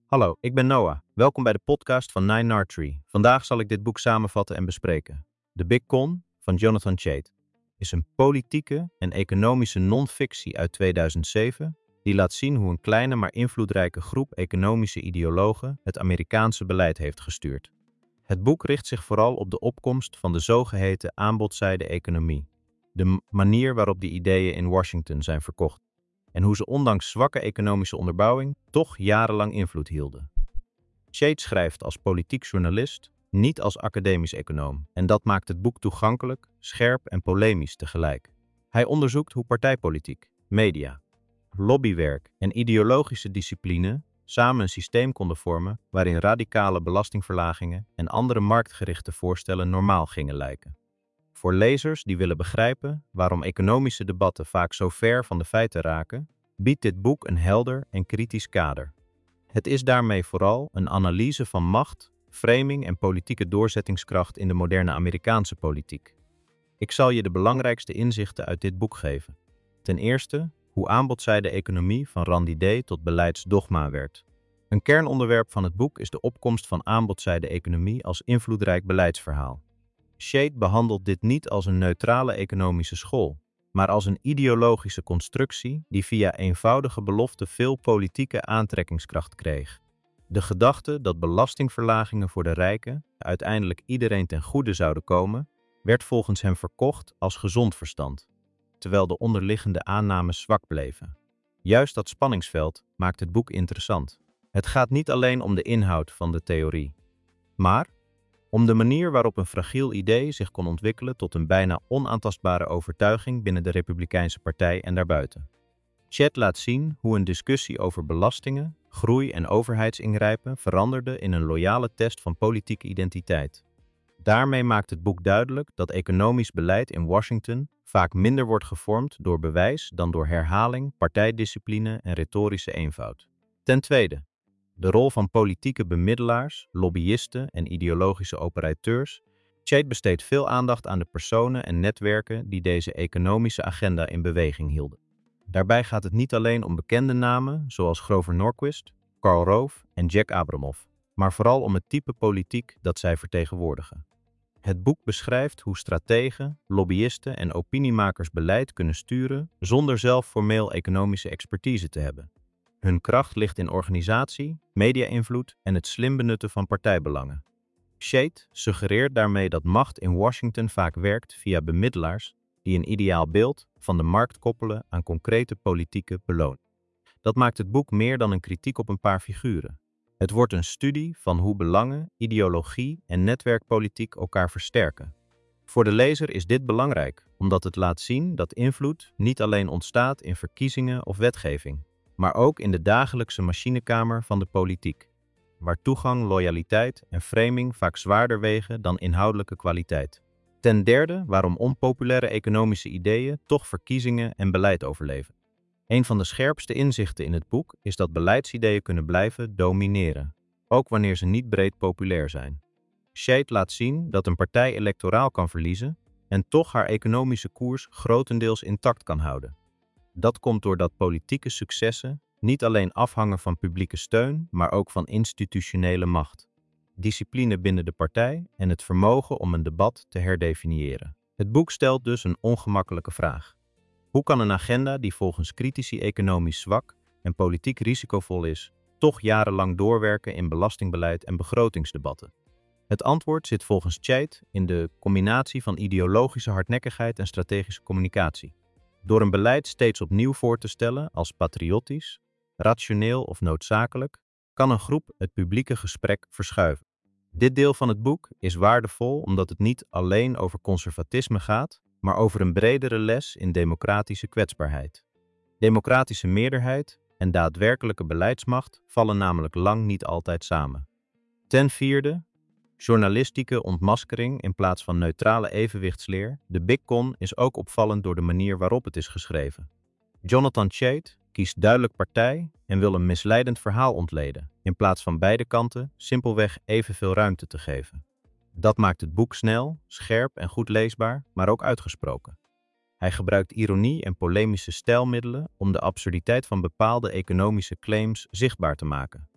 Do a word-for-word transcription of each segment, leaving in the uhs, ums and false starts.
Hallo, ik ben Noah. Welkom bij de podcast van Nine Archery. Vandaag zal ik dit boek samenvatten en bespreken. The Big Con van Jonathan Chait is een politieke en economische non-fictie uit tweeduizend zeven die laat zien hoe een kleine maar invloedrijke groep economische ideologen het Amerikaanse beleid heeft gestuurd. Het boek richt zich vooral op de opkomst van de zogeheten aanbodzijde-economie, de m- manier waarop die ideeën in Washington zijn verkocht en hoe ze ondanks zwakke economische onderbouwing toch jarenlang invloed hielden. Chait schrijft als politiek journalist, niet als academisch econoom, en dat maakt het boek toegankelijk, scherp en polemisch tegelijk. Hij onderzoekt hoe partijpolitiek, media, lobbywerk en ideologische discipline samen een systeem konden vormen waarin radicale belastingverlagingen en andere marktgerichte voorstellen normaal gingen lijken. Voor lezers die willen begrijpen waarom economische debatten vaak zo ver van de feiten raken, biedt dit boek een helder en kritisch kader. Het is daarmee vooral een analyse van macht, framing en politieke doorzettingskracht in de moderne Amerikaanse politiek. Ik zal je de belangrijkste inzichten uit dit boek geven. Ten eerste, hoe aanbodzijde-economie van Randy Day tot beleidsdogma werd. Een kernonderwerp van het boek is de opkomst van aanbodzijde-economie als invloedrijk beleidsverhaal. Chait behandelt dit niet als een neutrale economische school, maar als een ideologische constructie die via eenvoudige beloften veel politieke aantrekkingskracht kreeg. De gedachte dat belastingverlagingen voor de rijken uiteindelijk iedereen ten goede zouden komen, werd volgens hem verkocht als gezond verstand, terwijl de onderliggende aannames zwak bleven. Juist dat spanningsveld maakt het boek interessant. Het gaat niet alleen om de inhoud van de theorie, maar om de manier waarop een fragiel idee zich kon ontwikkelen tot een bijna onaantastbare overtuiging binnen de Republikeinse Partij en daarbuiten. Chait laat zien hoe een discussie over belastingen, groei en overheidsingrijpen veranderde in een loyale test van politieke identiteit. Daarmee maakt het boek duidelijk dat economisch beleid in Washington vaak minder wordt gevormd door bewijs dan door herhaling, partijdiscipline en retorische eenvoud. Ten tweede, de rol van politieke bemiddelaars, lobbyisten en ideologische operateurs. Chait besteedt veel aandacht aan de personen en netwerken die deze economische agenda in beweging hielden. Daarbij gaat het niet alleen om bekende namen zoals Grover Norquist, Karl Rove en Jack Abramoff, maar vooral om het type politiek dat zij vertegenwoordigen. Het boek beschrijft hoe strategen, lobbyisten en opiniemakers beleid kunnen sturen zonder zelf formeel economische expertise te hebben. Hun kracht ligt in organisatie, media-invloed en het slim benutten van partijbelangen. Chait suggereert daarmee dat macht in Washington vaak werkt via bemiddelaars die een ideaal beeld van de markt koppelen aan concrete politieke beloning. Dat maakt het boek meer dan een kritiek op een paar figuren. Het wordt een studie van hoe belangen, ideologie en netwerkpolitiek elkaar versterken. Voor de lezer is dit belangrijk, omdat het laat zien dat invloed niet alleen ontstaat in verkiezingen of wetgeving, maar ook in de dagelijkse machinekamer van de politiek, waar toegang, loyaliteit en framing vaak zwaarder wegen dan inhoudelijke kwaliteit. Ten derde, waarom onpopulaire economische ideeën toch verkiezingen en beleid overleven. Een van de scherpste inzichten in het boek is dat beleidsideeën kunnen blijven domineren, ook wanneer ze niet breed populair zijn. Chait laat zien dat een partij electoraal kan verliezen en toch haar economische koers grotendeels intact kan houden. Dat komt doordat politieke successen niet alleen afhangen van publieke steun, maar ook van institutionele macht, discipline binnen de partij en het vermogen om een debat te herdefiniëren. Het boek stelt dus een ongemakkelijke vraag. Hoe kan een agenda die volgens critici economisch zwak en politiek risicovol is, toch jarenlang doorwerken in belastingbeleid en begrotingsdebatten? Het antwoord zit volgens Chait in de combinatie van ideologische hardnekkigheid en strategische communicatie. Door een beleid steeds opnieuw voor te stellen als patriotisch, rationeel of noodzakelijk, kan een groep het publieke gesprek verschuiven. Dit deel van het boek is waardevol omdat het niet alleen over conservatisme gaat, maar over een bredere les in democratische kwetsbaarheid. Democratische meerderheid en daadwerkelijke beleidsmacht vallen namelijk lang niet altijd samen. Ten vierde, journalistieke ontmaskering in plaats van neutrale evenwichtsleer. The Big Con is ook opvallend door de manier waarop het is geschreven. Jonathan Chait kiest duidelijk partij en wil een misleidend verhaal ontleden, in plaats van beide kanten simpelweg evenveel ruimte te geven. Dat maakt het boek snel, scherp en goed leesbaar, maar ook uitgesproken. Hij gebruikt ironie en polemische stijlmiddelen om de absurditeit van bepaalde economische claims zichtbaar te maken.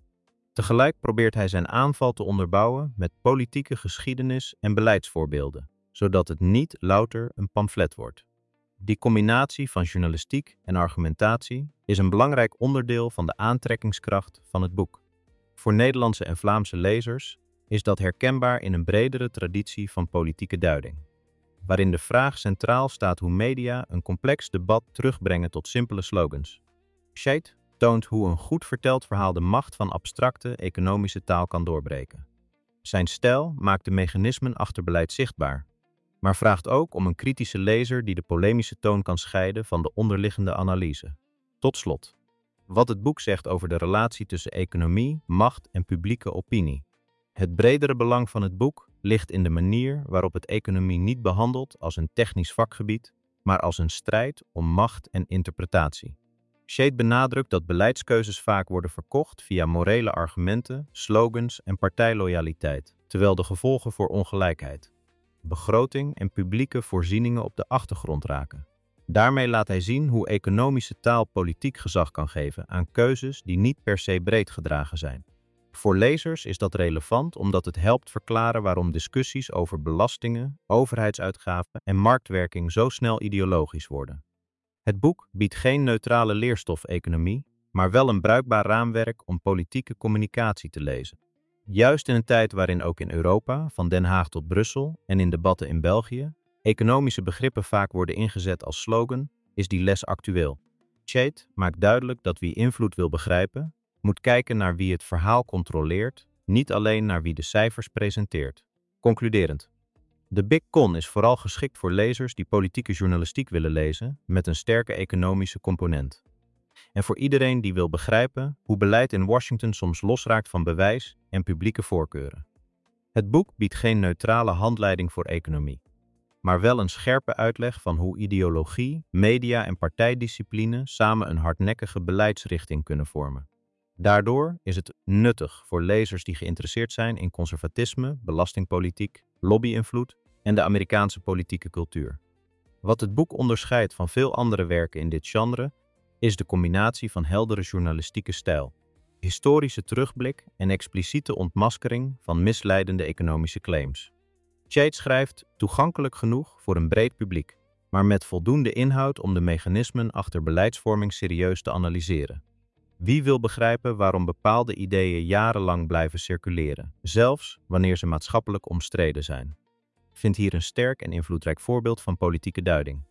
Tegelijk probeert hij zijn aanval te onderbouwen met politieke geschiedenis en beleidsvoorbeelden, zodat het niet louter een pamflet wordt. Die combinatie van journalistiek en argumentatie is een belangrijk onderdeel van de aantrekkingskracht van het boek. Voor Nederlandse en Vlaamse lezers is dat herkenbaar in een bredere traditie van politieke duiding, waarin de vraag centraal staat hoe media een complex debat terugbrengen tot simpele slogans. Chait toont hoe een goed verteld verhaal de macht van abstracte economische taal kan doorbreken. Zijn stijl maakt de mechanismen achter beleid zichtbaar, maar vraagt ook om een kritische lezer die de polemische toon kan scheiden van de onderliggende analyse. Tot slot, wat het boek zegt over de relatie tussen economie, macht en publieke opinie. Het bredere belang van het boek ligt in de manier waarop het economie niet behandelt als een technisch vakgebied, maar als een strijd om macht en interpretatie. Chait benadrukt dat beleidskeuzes vaak worden verkocht via morele argumenten, slogans en partijloyaliteit, terwijl de gevolgen voor ongelijkheid, begroting en publieke voorzieningen op de achtergrond raken. Daarmee laat hij zien hoe economische taal politiek gezag kan geven aan keuzes die niet per se breed gedragen zijn. Voor lezers is dat relevant omdat het helpt verklaren waarom discussies over belastingen, overheidsuitgaven en marktwerking zo snel ideologisch worden. Het boek biedt geen neutrale leerstof economie, maar wel een bruikbaar raamwerk om politieke communicatie te lezen. Juist in een tijd waarin ook in Europa, van Den Haag tot Brussel en in debatten in België, economische begrippen vaak worden ingezet als slogan, is die les actueel. Chait maakt duidelijk dat wie invloed wil begrijpen, moet kijken naar wie het verhaal controleert, niet alleen naar wie de cijfers presenteert. Concluderend. De Big Con is vooral geschikt voor lezers die politieke journalistiek willen lezen met een sterke economische component. En voor iedereen die wil begrijpen hoe beleid in Washington soms losraakt van bewijs en publieke voorkeuren. Het boek biedt geen neutrale handleiding voor economie, maar wel een scherpe uitleg van hoe ideologie, media en partijdiscipline samen een hardnekkige beleidsrichting kunnen vormen. Daardoor is het nuttig voor lezers die geïnteresseerd zijn in conservatisme, belastingpolitiek, lobby-invloed en de Amerikaanse politieke cultuur. Wat het boek onderscheidt van veel andere werken in dit genre is de combinatie van heldere journalistieke stijl, historische terugblik en expliciete ontmaskering van misleidende economische claims. Chait schrijft toegankelijk genoeg voor een breed publiek, maar met voldoende inhoud om de mechanismen achter beleidsvorming serieus te analyseren. Wie wil begrijpen waarom bepaalde ideeën jarenlang blijven circuleren, zelfs wanneer ze maatschappelijk omstreden zijn? Vindt hier een sterk en invloedrijk voorbeeld van politieke duiding.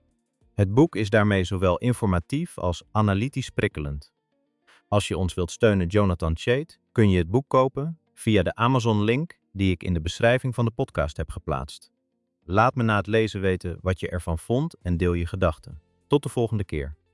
Het boek is daarmee zowel informatief als analytisch prikkelend. Als je ons wilt steunen, Jonathan Chait, kun je het boek kopen via de Amazon-link die ik in de beschrijving van de podcast heb geplaatst. Laat me na het lezen weten wat je ervan vond en deel je gedachten. Tot de volgende keer.